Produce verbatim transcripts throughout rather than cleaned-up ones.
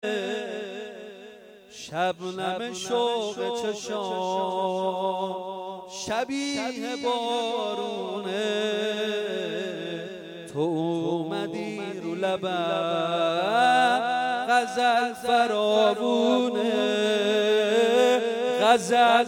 شبنم شوق چشام شبیه بارونه، تو اومدی رو لبم غزل فراوونه، غزل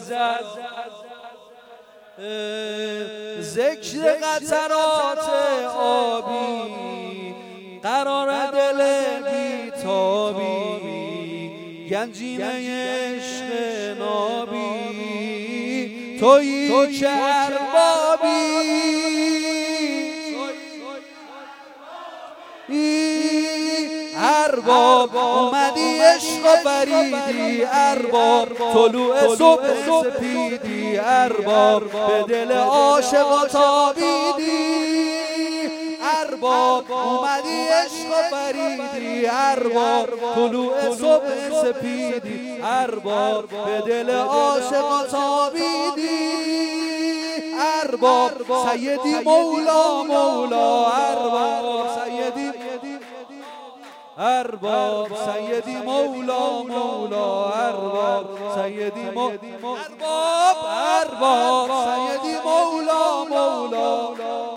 ذکر قطرات آبی قرار دل بیتابی، گنجینه عشق نابی تویی که اربابی، ارباب اومدی عشق و فریدی، ارباب طلوع صبح سپیدی، ارباب به دل عاشقا تابیدی، ارباب اومدی عشق و فریدی، ارباب طلوع صبح سپیدی، ارباب به دل عاشقا تابیدی، ارباب سیدی مولا مولا، ارباب سیدی ارباب سیدی مولا مولا، ارباب سیدی مولا، ارباب ارباب سیدی مولا مولا،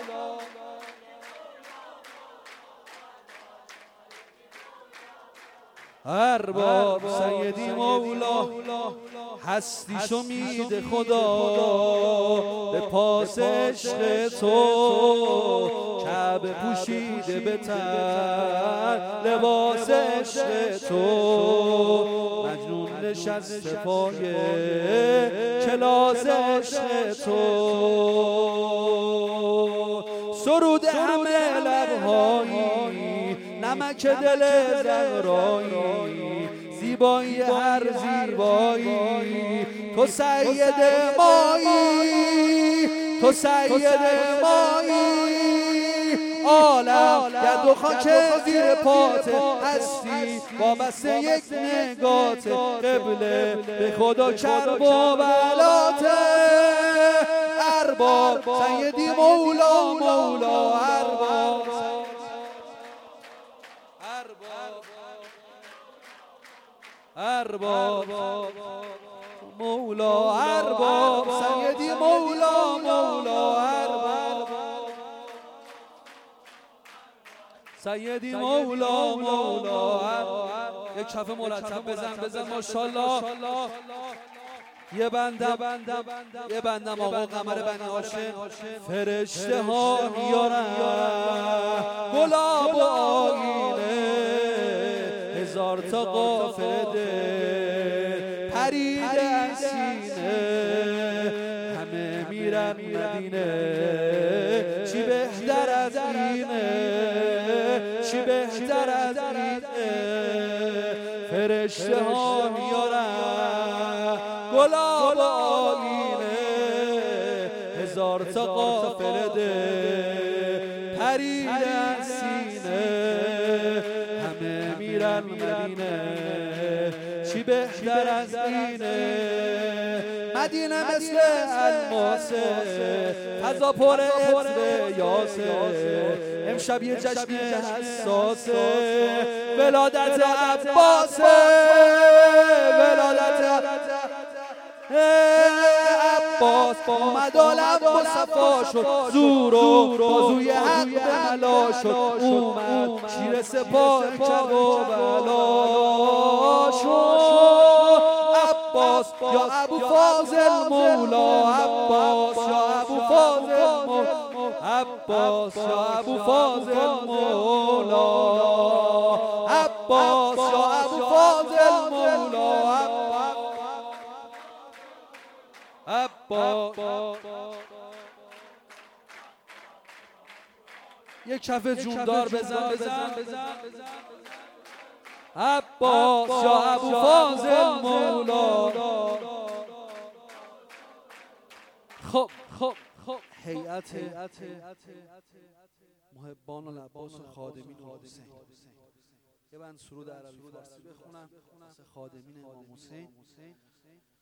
ارباب سیدی مولا. هستیشو میده خدا به پاس عشق تو، کعبه پوشیده به تن لباس عشق تو، مجنون نشسته پای کلاس عشق تو، سرود همه لبهایی نمک دل زهرایی، زیبایی هر زیبایی تو سید مایی، تو سید مایی، عالم گرد و خاک زیر پات هستی، وابسته یک نگات قبله به خدا کرب و بلاته، ارباب سیدی مولا مولا، ارباب ارباب مولا، ارباب سیدی مولا مولا، ارباب سیدی مولا مولا. یک کف مرتب بزن بزن ماشاءالله. یه بندم یه بندم آقا قمر بنی هاشم، فرشته ها میارن گلاب و آینه، هزار تا قافله پریده از سینه، همه میرن مدینه، چی بهتر از اینه، چی بهتر از اینه، فرشته ها میارن گلاب و آینه، هزار تا قافله ده پریده از سینه، همه میرن مدینه، چی بهتر از اینه، مدینه مثل الماسه، فضا پر عطر یاسه، امشب یه جشن حساسه، ولادت عباسه، ولادت عباس اومد عالم با صفا شد، زور و بازوی حق به ملا شد، اومد شیر سپاه کرب و بلا شد، عباس یا ابو فاضل مولا، عباس یا ابو فاضل مولا، عباس یا ابو فاضل مولا، عباس یا ابو فاضل مولا، عباس. یک کف جوندار بزن بزن عباس یا ابو فاضل مولا. خب خب خب هیئت محبان العباس و خادمین امام حسین، یه بند سرود عربی فارسی بخونم واسه خادمین امام حسین.